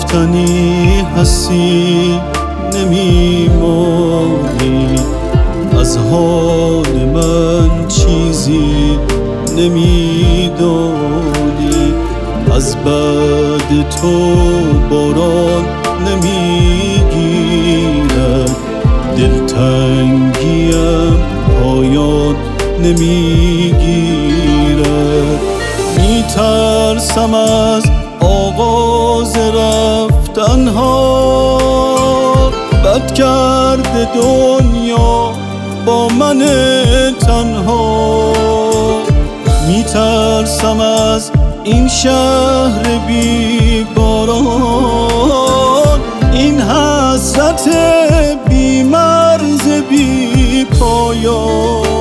گفتنی هستی نمیمانی، از حال من چیزی نمیدانی، از بعد تو باران نمیگیرد، دلتنگیم پایان نمیگیرد. میترسم از آغاز رفتنها، بد کرده دنیا با من تنها. میترسم از این شهر بی باران، این حسرت بی مرز بی پایان.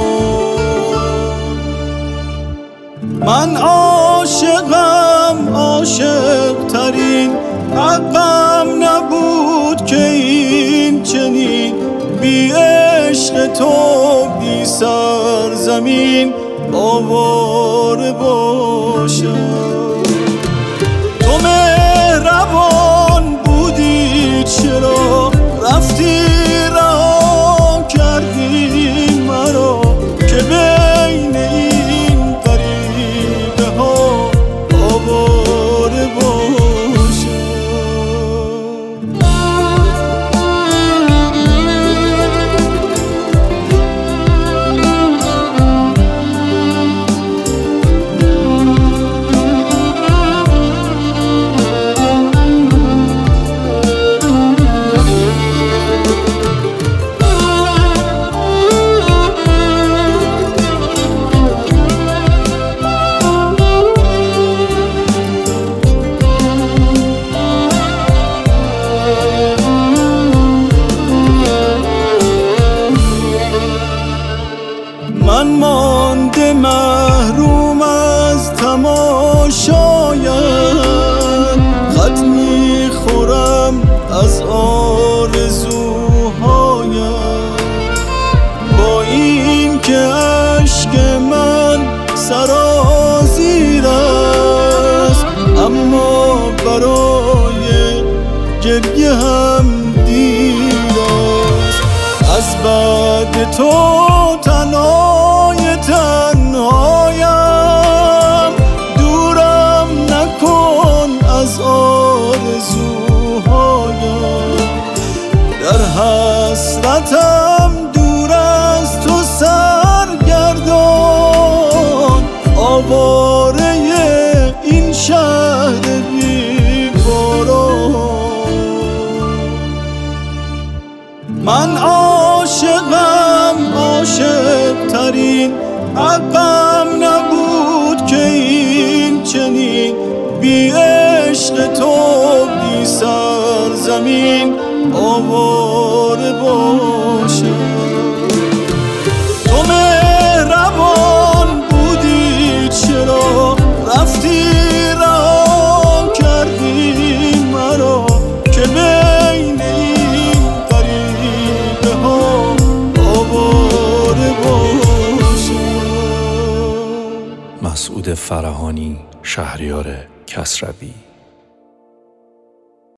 من عاشقم، عاشق ترین حقم نبود که این چنین بی عشق تو بی سرزمین آواره باشم. تو مهربان بودی چرا رفتی رها کردی مرا، که بین این غریبه ها آواره باشم. من مانده محروم از تماشایت، خط میخورم از آرزوهایت. با این که اشک من سرازیر است، اما برای گریه هم دیر است. از بعد تو تنهای تنهایم، دورم نکن از آرزوهایم. در حسرتم دور از تو سرگردان، آواره این شهر بی باران. من عاشقم، عاشق ترین حقم نبود که این چنین بی عشق تو بی سرزمین آواره باشم. تو مهربان بودی چرا رفتی رها کردی مرا، که بین این غریبه ها آواره باشم. مسعود فرهانی، شهریار کسروی.